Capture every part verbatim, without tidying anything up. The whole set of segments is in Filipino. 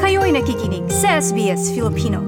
Kayo'y nakikinig sa S B S Filipino.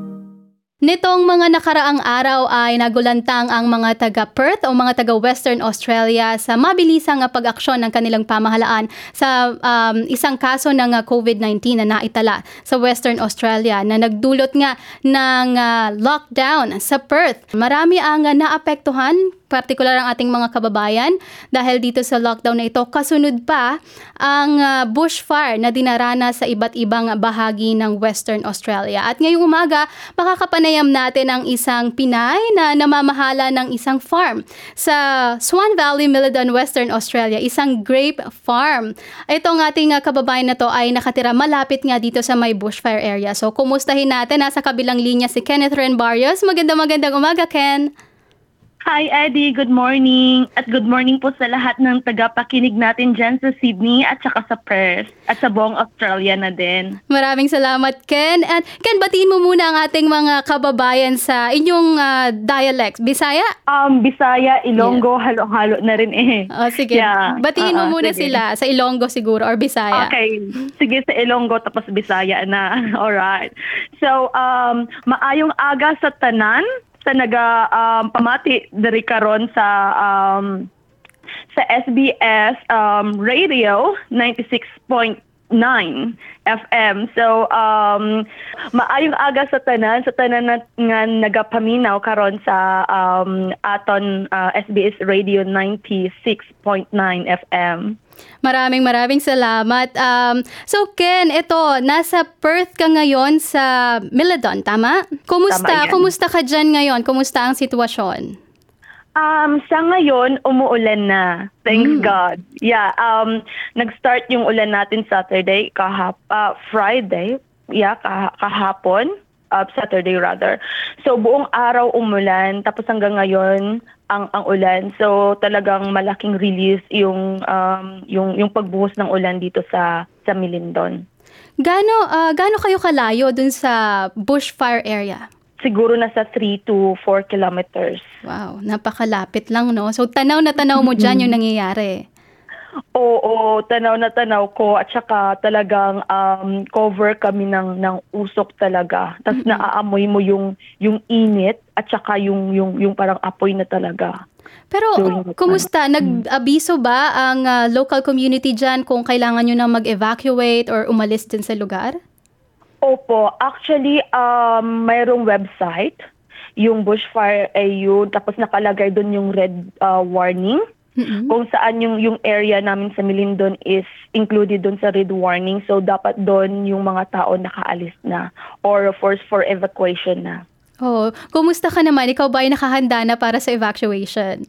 Nitong mga nakaraang araw ay nagulantang ang mga taga-Perth o mga taga-Western Australia sa mabilisang pag-aksyon ng kanilang pamahalaan sa um, isang kaso ng uh, COVID nineteen na naitala sa Western Australia na nagdulot nga ng uh, lockdown sa Perth. Marami ang uh, naapektuhan, partikular ang ating mga kababayan dahil dito sa lockdown na ito. Kasunod pa ang uh, bushfire na dinarana sa iba't ibang bahagi ng Western Australia. At ngayong umaga, makakapanayam natin ang isang Pinay na namamahala ng isang farm sa Swan Valley, Milidon, Western Australia, isang grape farm. Itong ating uh, kababayan na to ay nakatira malapit nga dito sa may bushfire area. So kumustahin natin, nasa kabilang linya si Kenneth Ren Barrios. Magandang magandang umaga, Ken. Hi Eddie, good morning. At good morning po sa lahat ng tagapakinig natin dyan sa Sydney at saka sa Perth at sa buong Australia na din. Maraming salamat, Ken. At Ken, batiin mo muna ang ating mga kababayan sa inyong uh, dialect. Bisaya? Um, Bisaya, Ilonggo, yeah. Halo-halo na rin eh. Oh, sige. Yeah. Batiin mo uh-uh, muna sige. Sila sa Ilonggo siguro or Bisaya. Okay. Sige, sa Ilonggo tapos Bisaya na. Alright. So, um, maayong aga sa tanan. Sa naga um, pamati diri karon sa um, sa S B S um, Radio ninety-six point nine F M. So um, maayong aga sa tanan sa tanan na, nga nagapaminaw karon sa um, aton uh, S B S Radio ninety-six point nine F M. Maraming maraming salamat. Um, so Ken, ito, nasa Perth ka ngayon sa Milidon, tama? Kumusta? Tama, Kumusta ka dyan ngayon? Kumusta ang sitwasyon? Um, sa ngayon, umuulan na. Thanks mm. God. Yeah, um, nag-start yung ulan natin Saturday, kahap, uh, Friday, yeah, kah- kahapon. Uh, Saturday rather. So buong araw umulan tapos hanggang ngayon ang ang ulan. So talagang malaking release yung um yung yung pagbuhos ng ulan dito sa sa Milindon. Gaano uh, gaano kayo kalayo dun sa bushfire area? Siguro nasa three to four kilometers. Wow, napakalapit lang, no? So tanaw na tanaw mo diyan yung nangyayari. Oo, tanaw na tanaw ko at saka talagang um, cover kami ng ng usok talaga. Tapos mm-hmm. naaamoy mo yung yung init at saka yung yung yung parang apoy na talaga. Pero kumusta? Nag-abiso ba ang uh, local community diyan kung kailangan niyo na mag-evacuate or umalis din sa lugar? Opo, actually um mayroong website, yung Bushfire A U, tapos nakalagay doon yung red uh, warning. Mm-hmm. Kung saan yung yung area namin sa Milindon is included doon sa red warning. So dapat doon yung mga tao nakaalis na or force for evacuation na. Oh, kumusta ka naman? Ikaw ba ay nakahanda na para sa evacuation?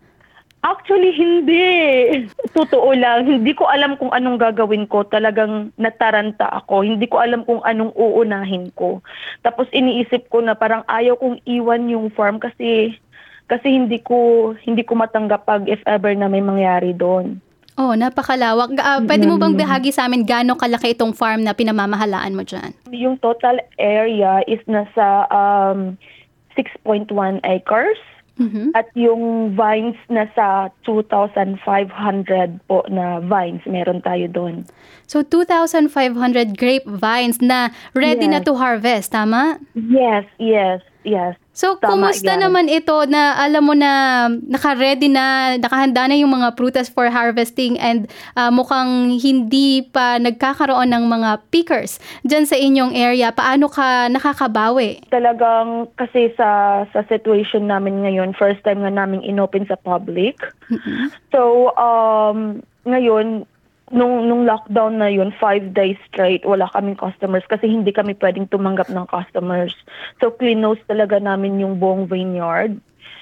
Actually, hindi. Totoo lang. Hindi ko alam kung anong gagawin ko. Talagang nataranta ako. Hindi ko alam kung anong uunahin ko. Tapos iniisip ko na parang ayaw kong iwan yung farm kasi Kasi hindi ko hindi ko matanggap pag if ever na may mangyari doon. Oh, napakalawak. Uh, pwede mo bang bahagi sa amin gaano kalaki itong farm na pinamamahalaan mo dyan? Yung total area is nasa um, six point one acres. Mm-hmm. At yung vines nasa two thousand five hundred po na vines meron tayo doon. So two thousand five hundred grape vines na ready yes. na to harvest, tama? Yes, yes, yes. So, Tama, kumusta yan. naman ito na alam mo na naka-ready na, nakahanda na yung mga prutas for harvesting and uh, mukhang hindi pa nagkakaroon ng mga pickers dyan sa inyong area. Paano ka nakakabawi? Talagang kasi sa sa situation namin ngayon, first time nga namin inopen sa public. Mm-hmm. So, um, ngayon, Nung, nung lockdown na yun, five days straight, wala kaming customers kasi hindi kami pwedeng tumanggap ng customers. So, cleanose talaga namin yung buong vineyard.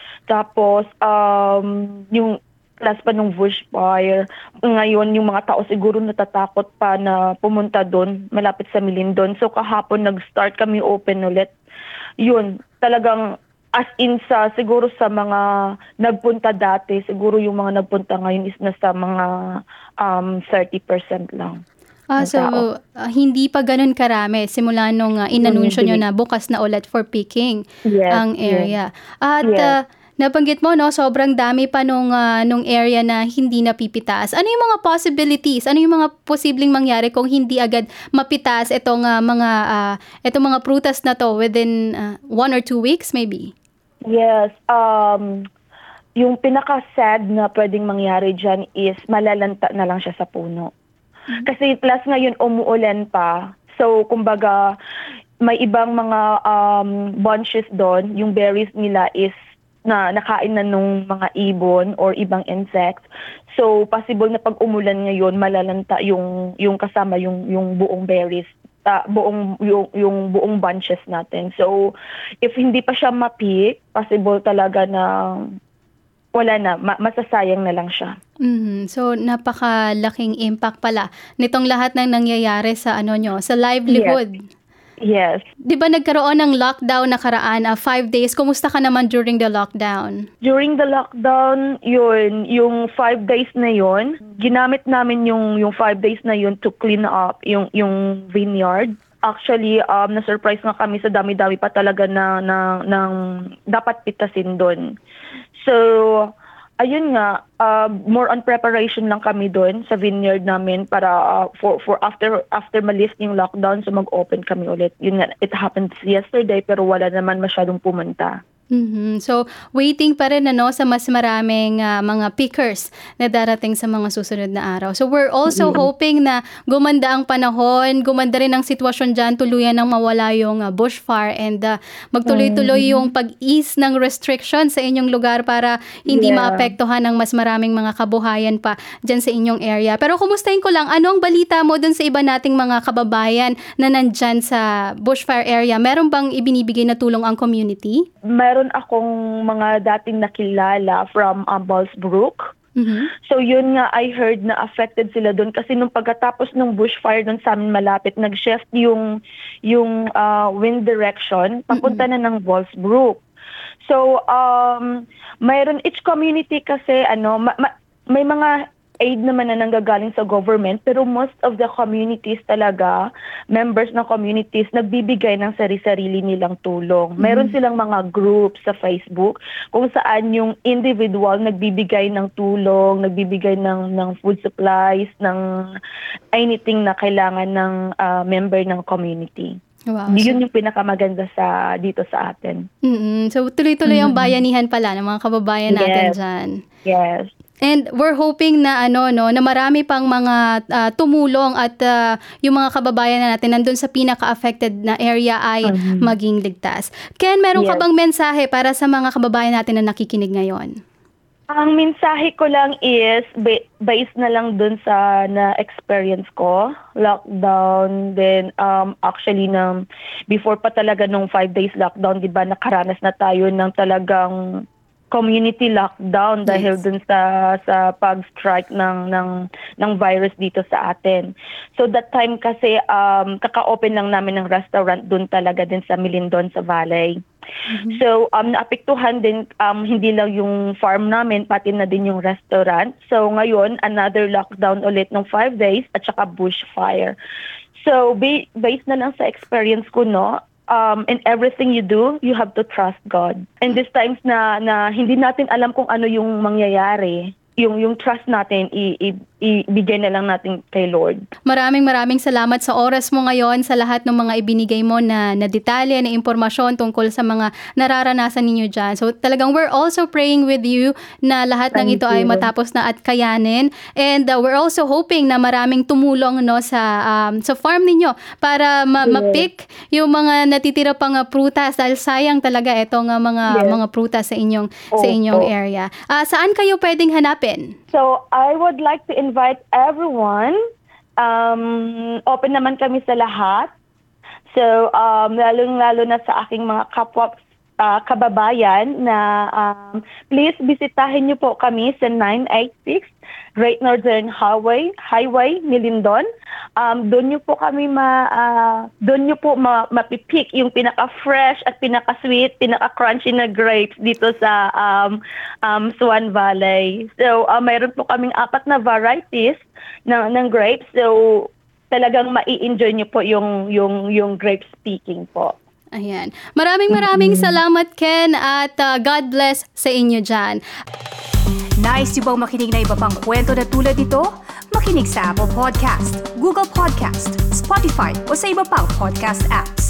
Tapos, um, yung plus pa nung bushfire, ngayon yung mga tao siguro natatakot pa na pumunta doon, malapit sa Milindon. So, kahapon nag-start kami open ulit. Yun, talagang as in sa, siguro sa mga nagpunta dati, siguro yung mga nagpunta ngayon is nasa mga um, thirty percent lang. Ah, so uh, hindi pa ganun karami simula nung uh, inanunsyo nyo na bukas na ulit for picking yes, ang area. Yes. At yes. uh, Nabanggit mo, no, sobrang dami pa nung, ah, nung area na hindi napipitas. Ano yung mga possibilities? Ano yung mga posibleng mangyari kung hindi agad mapitas itong ah, mga ah, itong mga prutas na to within ah, one or two weeks maybe? Yes, um, yung pinaka-sad na pwedeng mangyari dyan is malalanta na lang siya sa puno. Kasi plus ngayon umuulan pa. So, kumbaga, may ibang mga um, bunches doon, yung berries nila is na nakain na nung mga ibon or ibang insects. So, possible na pag umulan ngayon, malalanta yung yung kasama yung yung buong berries, uh, buong yung, yung buong bunches natin. So, if hindi pa siya ma-pick, possible talaga na wala na, ma- masasayang na lang siya. Mhm. So, napakalaking impact pala nitong lahat ng nangyayari sa ano nyo, sa livelihood. Yes. Di ba nagkaroon ng lockdown nakaraan, uh, five days? Kumusta ka naman during the lockdown? During the lockdown, yun, yung five days na yun, ginamit namin yung yung five days na yun to clean up yung yung vineyard. Actually, um, na-surprise nga kami sa dami-dami pa talaga na, na, ng dapat pitasin doon. So, ayun nga, uh, more on preparation lang kami doon sa vineyard namin para uh, for for after after ma-lift yung lockdown, so mag-open kami ulit. Yun nga, it happened yesterday pero wala naman masyadong pumunta. Mhm. So, waiting pa rin ano, sa mas maraming ah, mga pickers na darating sa mga susunod na araw. So, we're also hoping na gumanda ang panahon, gumanda rin ang sitwasyon dyan, tuluyan nang mawala yung ah, bushfire and ah, magtuloy-tuloy yung pag-ease ng restriction sa inyong lugar para hindi Yeah. maapektuhan ng mas maraming mga kabuhayan pa dyan sa inyong area. Pero kumustahin ko lang, ano ang balita mo dun sa iba nating mga kababayan na nandyan sa bushfire area? Meron bang ibinibigay na tulong ang community? Meron akong mga dating nakilala from um, Ballsbrook. Mhm. So yun nga, I heard na affected sila doon kasi nung pagkatapos ng bushfire doon sa amin malapit, nag-shift yung yung uh, wind direction papunta na ng Ballsbrook. So um mayroon each community kasi ano ma- ma- may mga aid naman na nanggagaling sa government, pero most of the communities talaga, members ng communities, nagbibigay ng sari-sarili nilang tulong. Meron silang mga groups sa Facebook kung saan yung individual nagbibigay ng tulong, nagbibigay ng, ng food supplies, ng anything na kailangan ng uh, member ng community. Wow. Yun yung pinakamaganda sa dito sa atin. Mm-mm. So, tuloy-tuloy ang bayanihan pala ng mga kababayan natin Yes. dyan. Yes. And we're hoping na ano no na marami pang mga ah, tumulong at ah, yung mga kababayan na natin nandun sa pinaka-affected na area ay maging ligtas. Ken, meron ka Yes. bang mensahe para sa mga kababayan natin na nakikinig ngayon? Ang mensahe ko lang is, ba- based na lang dun sa na-experience ko, lockdown, then um, actually, na, before pa talaga nung five days lockdown, di ba, nakaranas na tayo ng talagang community lockdown dahil Yes. dun sa sa pag-strike ng ng ng virus dito sa atin. So that time kasi um kaka-open lang namin ng restaurant dun talaga din sa Milindon sa Valley. So um naapektuhan din um hindi lang yung farm namin pati na din yung restaurant. So ngayon another lockdown ulit ng five days at saka bushfire. So ba- based na lang sa experience ko no, um, in everything you do, you have to trust God. And these times na na hindi natin alam kung ano yung mangyayari, yung yung trust natin i, i, ibigay na lang natin kay Lord. Maraming maraming salamat sa oras mo ngayon, sa lahat ng mga ibinigay mo na, na detalye, na impormasyon tungkol sa mga nararanasan ninyo dyan. So talagang we're also praying with you na lahat ng Thank ito ay you. matapos na at kayanin. And uh, we're also hoping na maraming tumulong no sa um, sa farm ninyo para ma- Yes. ma-pick yung mga natitira pang uh, prutas dahil sayang talaga itong uh, mga Yes. mga prutas sa inyong sa Opo. inyong area. Ah, saan kayo pwedeng hanapin? So, I would like to invite everyone. Um, open naman kami sa lahat. So, um, lalong-lalo na sa aking mga kapwa ah, kababayan na um, please bisitahin niyo po kami sa nine eighty-six Great Northern Highway, Highway, Milindon. Um, doon niyo po kami ma ah, doon niyo po ma, mapipick yung pinaka-fresh at pinaka-sweet, pinaka-crunchy na grapes dito sa um, um, Swan Valley. So, ah, mayroon po kaming apat na varieties ng, ng grapes. So, talagang mai-enjoy niyo po yung yung yung grape picking po. Ayan. Maraming maraming salamat, Ken, at uh, God bless sa inyo dyan. Nice yung bang makinig na iba pang kwento na tulad ito? Makinig sa Apple Podcast, Google Podcast, Spotify o sa iba pang podcast apps.